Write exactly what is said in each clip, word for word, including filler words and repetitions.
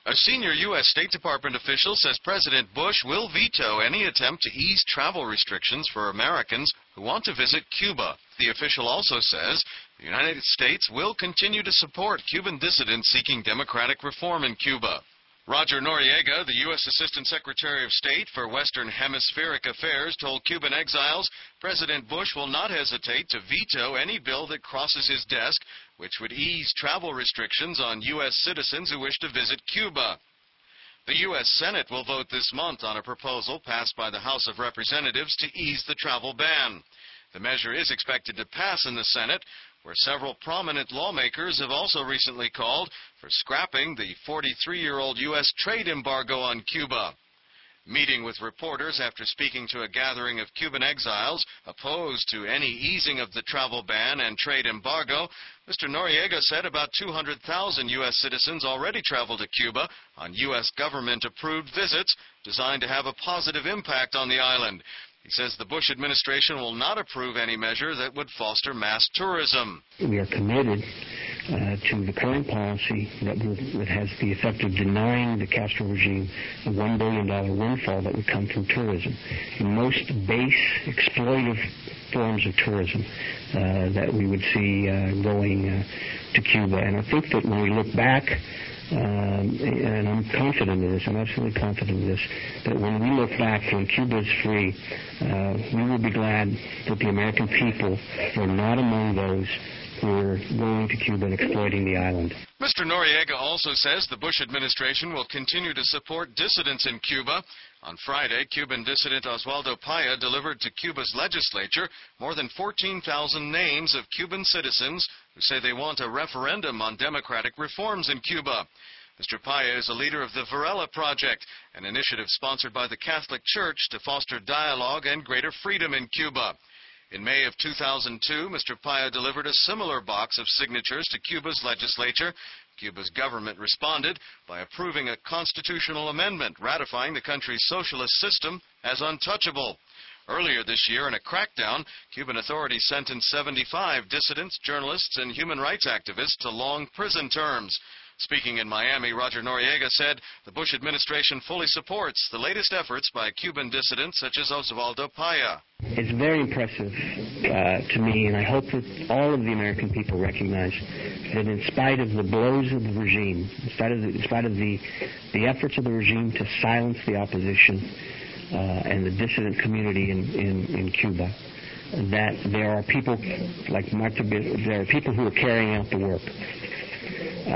A senior U S State Department official says President Bush will veto any attempt to ease travel restrictions for Americans who want to visit Cuba. The official also says the United States will continue to support Cuban dissidents seeking democratic reform in Cuba. Roger Noriega, the U S Assistant Secretary of State for Western Hemispheric Affairs, told Cuban exiles President Bush will not hesitate to veto any bill that crosses his desk, which would ease travel restrictions on U S citizens who wish to visit Cuba. The U S Senate will vote this month on a proposal passed by the House of Representatives to ease the travel ban. The measure is expected to pass in the Senate, where several prominent lawmakers have also recently called for scrapping the forty-three-year-old U S trade embargo on Cuba. Meeting with reporters after speaking to a gathering of Cuban exiles opposed to any easing of the travel ban and trade embargo, Mister Noriega said about two hundred thousand U S citizens already travel to Cuba on U S government-approved visits designed to have a positive impact on the island. He says the Bush administration will not approve any measure that would foster mass tourism. We are committed uh, to the current policy that, will, that has the effect of denying the Castro regime the one billion dollar windfall that would come from tourism. The most base, exploitive forms of tourism uh, that we would see uh, going uh, to Cuba. And I think that when we look back, Um, and I'm confident of this, I'm absolutely confident of this, that when we look back when Cuba is free, uh, we will be glad that the American people were not among those who are going to Cuba and exploiting the island. Mister Noriega also says the Bush administration will continue to support dissidents in Cuba. On Friday, Cuban dissident Oswaldo Paya delivered to Cuba's legislature more than fourteen thousand names of Cuban citizens who say they want a referendum on democratic reforms in Cuba. Mister Paya is a leader of the Varela Project, an initiative sponsored by the Catholic Church to foster dialogue and greater freedom in Cuba. In May of two thousand two, Mister Paya delivered a similar box of signatures to Cuba's legislature. Cuba's government responded by approving a constitutional amendment ratifying the country's socialist system as untouchable. Earlier this year, in a crackdown, Cuban authorities sentenced seventy-five dissidents, journalists, and human rights activists to long prison terms. Speaking in Miami, Roger Noriega said the Bush administration fully supports the latest efforts by Cuban dissidents such as Oswaldo Paya. It's very impressive uh, to me, and I hope that all of the American people recognize that in spite of the blows of the regime, in spite of the, in spite of the, the efforts of the regime to silence the opposition uh, and the dissident community in, in, in Cuba, that there are people like Marta, there are people who are carrying out the work. Uh,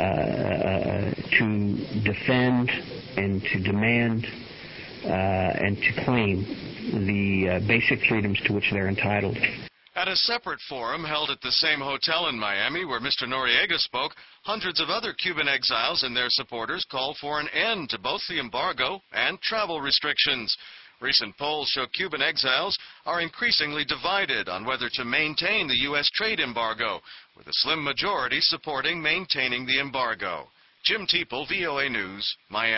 uh, to defend and to demand uh, and to claim the uh, basic freedoms to which they're entitled. At a separate forum held at the same hotel in Miami where Mister Noriega spoke, hundreds of other Cuban exiles and their supporters called for an end to both the embargo and travel restrictions. Recent polls show Cuban exiles are increasingly divided on whether to maintain the U S trade embargo, with a slim majority supporting maintaining the embargo. Jim Teeple, V O A News, Miami.